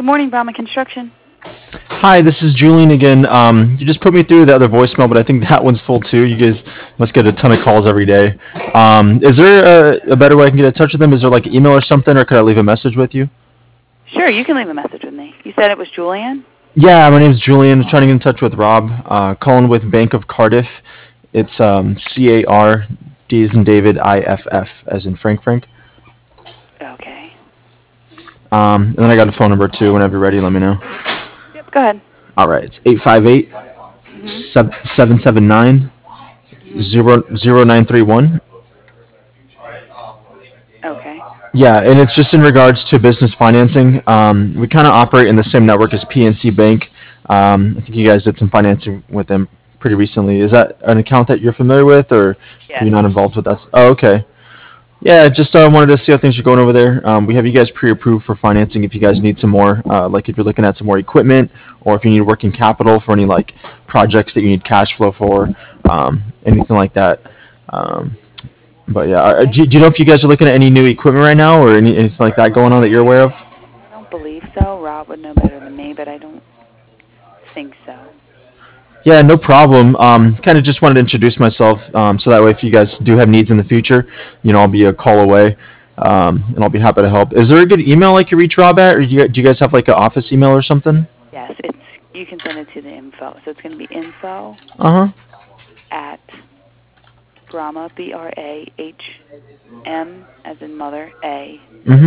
morning, Brahma Construction. Hi, this is Julian again. You just put me through the other voicemail, but I think that one's full too. You guys must get a ton of calls every day. Is there a better way I can get in touch with them? Is there like an email or something, or could I leave a message with you? Sure, you can leave a message with me. You said it was Julian? Yeah, my name's Julian. I'm trying to get in touch with Rob. Calling with Bank of Cardiff. It's CAR, D as in David, IFF as in Frank. Okay. And then I got a phone number too. Whenever you're ready, let me know. Yep, go ahead. All right, it's 858 779 0931. Okay. Yeah, and it's just in regards to business financing. We kind of operate in the same network as PNC Bank. I think you guys did some financing with them pretty recently. Is that an account that you're familiar with, or Yes. you're not involved with us? Oh, okay. Yeah, just wanted to see how things are going over there. We have you guys pre-approved for financing if you guys need some more, like if you're looking at some more equipment, or if you need working capital for any like projects that you need cash flow for, anything like that. Um, but yeah, do you know if you guys are looking at any new equipment right now, or anything like that going on that you're aware of? I don't believe so. Rob would know better than me, but I don't think so. Yeah, no problem. Kind of just wanted to introduce myself, so that way if you guys do have needs in the future, I'll be a call away, and I'll be happy to help. Is there a good email I can reach Rob at, or do you guys have like an office email or something? Yes, you can send it to the info. So it's going to be info Uh huh. at Brahma, BRAHM, as in mother, A,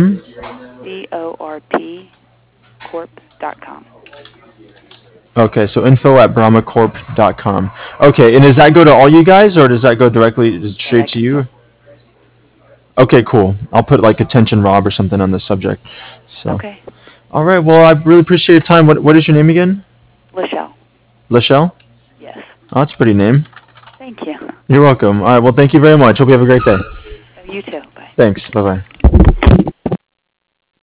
CORP, corp.com. Okay, so info at brahmacorp.com. Okay, and does that go to all you guys, or does that go directly straight to you? Okay, cool. I'll put like attention Rob or something on this subject. So, Okay. all right. Well, I really appreciate your time. What is your name again? Lachelle. Lachelle? Yes. Oh, that's a pretty name. Thank you. You're welcome. All right. Well, thank you very much. Hope you have a great day. You too. Bye. Thanks. Bye bye.